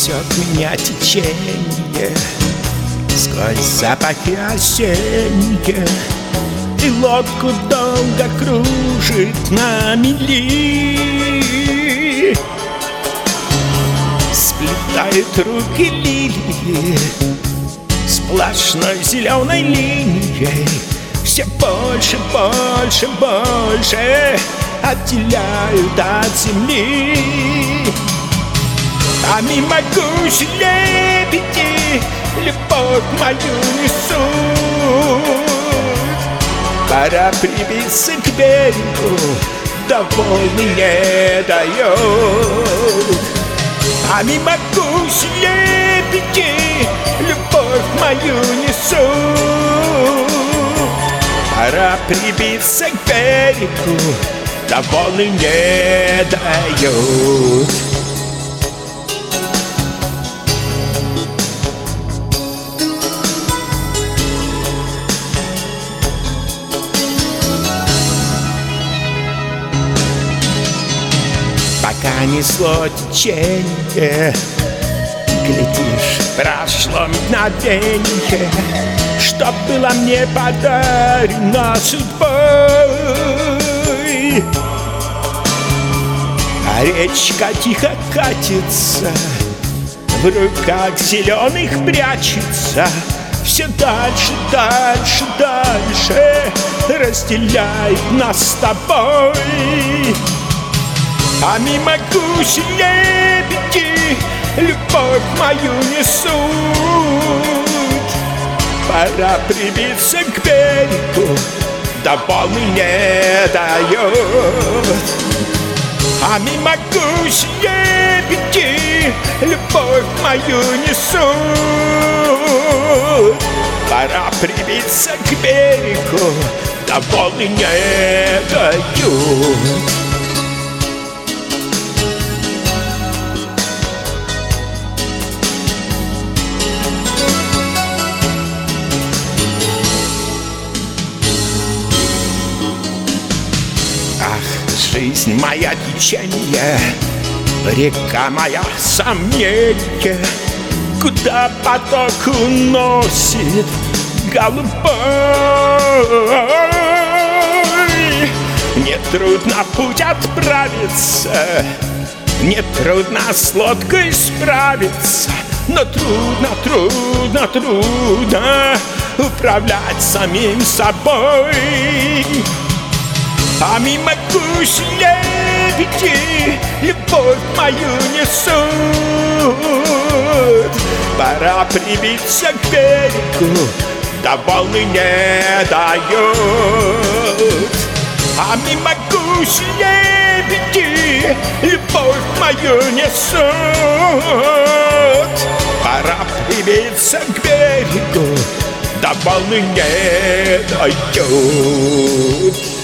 Несет меня течение сквозь запахи осенние, и лодку долго кружит на мели. Сплетают руки лилии сплошной зеленой линией, все больше, больше, больше отделяют от земли. А мимо гусь лебеди любовь мою несут. Пора прибиться к берегу, да волны не дают. А мимо гусь лебеди любовь мою несут. Пора прибиться к берегу, да волны не дают. Пока несло течение, глядишь, прошло мгновенье, что было мне подарено судьбой. А речка тихо катится, в руках зеленых прячется, все дальше, дальше, дальше разделяет нас с тобой. А мимо гусь лебеди любовь мою несут. Пора прибиться к берегу, да волны не дают. А мимо гусь лебеди любовь мою несут. Пора прибиться к берегу, да волны не дают. Жизнь моя течение, река моя сомнение, куда поток уносит голубой. Мне трудно в путь отправиться, мне трудно с лодкой справиться, но трудно, трудно, трудно управлять самим собой. А мимо гусь лебеди любовь мою несут. Пора прибиться к берегу, да волны не дают. А мимо гусь лебеди любовь мою несут. Пора прибиться к берегу, да волны не дают.